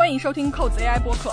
欢迎收听扣子 AI 播客。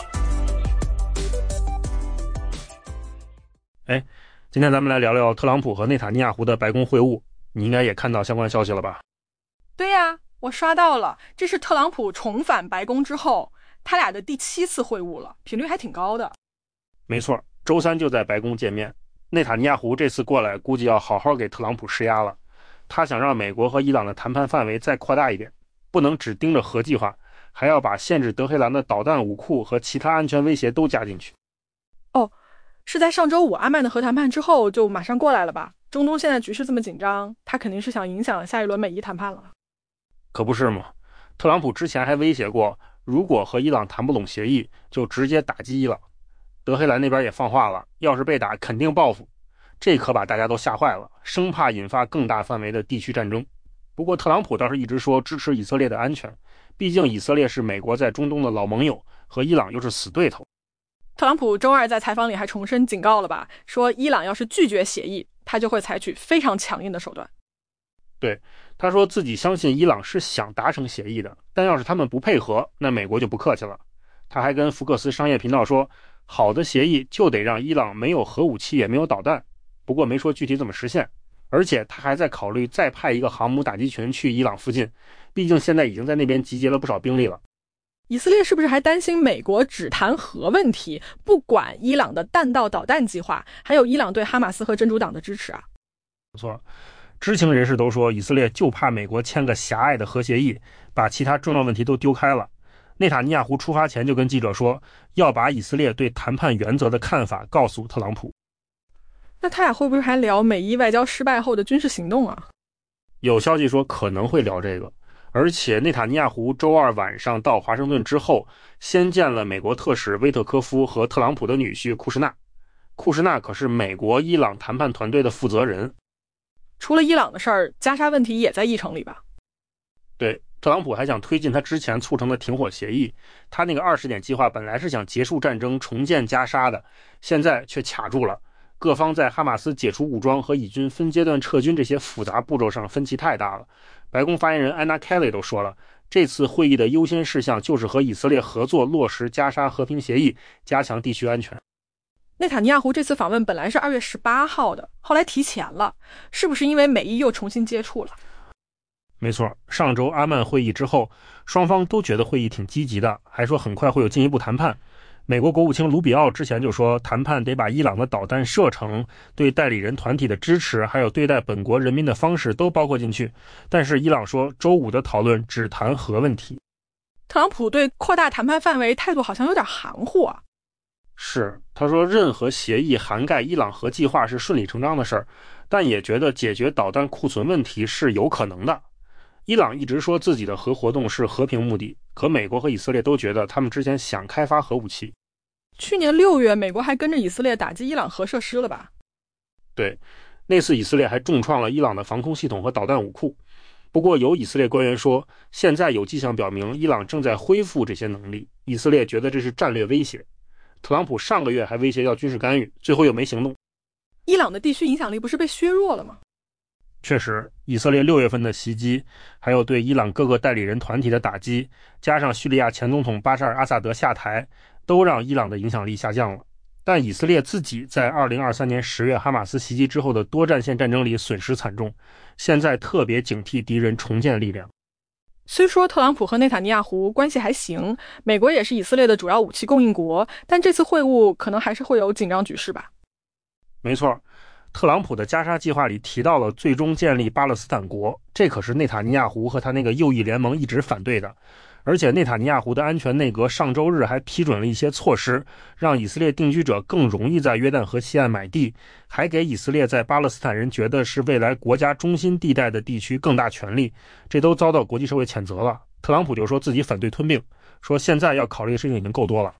今天咱们来聊聊特朗普和内塔尼亚胡的白宫会晤，你应该也看到相关消息了吧？ 对呀，我刷到了，这是特朗普重返白宫之后他俩的第7次会晤了，频率还挺高的。 没错，周三就在白宫见面。内塔尼亚胡这次过来估计要好好给特朗普施压了，他想让美国和伊朗的谈判范围再扩大一点，不能只盯着核计划，还要把限制德黑兰的导弹武库和其他安全威胁都加进去。 是在上周五阿曼的核谈判之后就马上过来了吧？中东现在局势这么紧张，他肯定是想影响下一轮美伊谈判了。 可不是吗？特朗普之前还威胁过，如果和伊朗谈不拢协议，就直接打击伊朗。德黑兰那边也放话了，要是被打肯定报复。这可把大家都吓坏了，生怕引发更大范围的地区战争。不过特朗普倒是一直说支持以色列的安全，毕竟以色列是美国在中东的老盟友，和伊朗又是死对头。 特朗普周二在采访里还重申警告了吧，说伊朗要是拒绝协议，他就会采取非常强硬的手段。 对，他说自己相信伊朗是想达成协议的，但要是他们不配合，那美国就不客气了。他还跟福克斯商业频道说，好的协议就得让伊朗没有核武器也没有导弹，不过没说具体怎么实现。而且他还在考虑再派一个航母打击群去伊朗附近，毕竟现在已经在那边集结了不少兵力了。 以色列是不是还担心美国只谈核问题，不管伊朗的弹道导弹计划，还有伊朗对哈马斯和真主党的支持啊？ 不错，知情人士都说以色列就怕美国签个狭隘的核协议，把其他重要问题都丢开了。内塔尼亚胡出发前就跟记者说，要把以色列对谈判原则的看法告诉特朗普。 那他俩会不会还聊美伊外交失败后的军事行动啊？ 有消息说可能会聊这个。而且内塔尼亚胡周二晚上到华盛顿之后，先见了美国特使威特科夫和特朗普的女婿库什纳。库什纳可是美国伊朗谈判团队的负责人。 除了伊朗的事儿，加沙问题也在议程里吧？ 对，特朗普还想推进他之前促成的停火协议。他那个20点计划本来是想结束战争重建加沙的，现在却卡住了。各方在哈马斯解除武装和以军分阶段撤军这些复杂步骤上分歧太大了。白宫发言人安娜·凯利都说了，这次会议的优先事项就是和以色列合作落实加沙和平协议，加强地区安全。 内塔尼亚胡这次访问本来是2月18号的，后来提前了，是不是因为美伊又重新接触了？ 没错，上周阿曼会议之后，双方都觉得会议挺积极的，还说很快会有进一步谈判。美国国务卿卢比奥之前就说，谈判得把伊朗的导弹射程、对代理人团体的支持，还有对待本国人民的方式都包括进去。但是伊朗说，周五的讨论只谈核问题。 特朗普对扩大谈判范围态度好像有点含糊啊。 是，他说任何协议涵盖伊朗核计划是顺理成章的事儿，但也觉得解决导弹库存问题是有可能的。伊朗一直说自己的核活动是和平目的，可美国和以色列都觉得他们之前想开发核武器。 去年6月，美国还跟着以色列打击伊朗核设施了吧？ 对，那次以色列还重创了伊朗的防空系统和导弹武库。不过有以色列官员说，现在有迹象表明伊朗正在恢复这些能力，以色列觉得这是战略威胁。特朗普上个月还威胁要军事干预，最后又没行动。 伊朗的地区影响力不是被削弱了吗？ 确实，以色列6月份的袭击，还有对伊朗各个代理人团体的打击，加上叙利亚前总统巴沙尔·阿萨德下台，都让伊朗的影响力下降了。但以色列自己在2023年10月哈马斯袭击之后的多战线战争里损失惨重，现在特别警惕敌人重建力量。 虽说特朗普和内塔尼亚胡关系还行，美国也是以色列的主要武器供应国，但这次会晤可能还是会有紧张局势吧？ 没错，特朗普的加沙计划里提到了最终建立巴勒斯坦国，这可是内塔尼亚胡和他那个右翼联盟一直反对的。而且内塔尼亚胡的安全内阁上周日还批准了一些措施，让以色列定居者更容易在约旦河西岸买地，还给以色列在巴勒斯坦人觉得是未来国家中心地带的地区更大权利，这都遭到国际社会谴责了。特朗普就说自己反对吞并，说现在要考虑的事情已经够多了。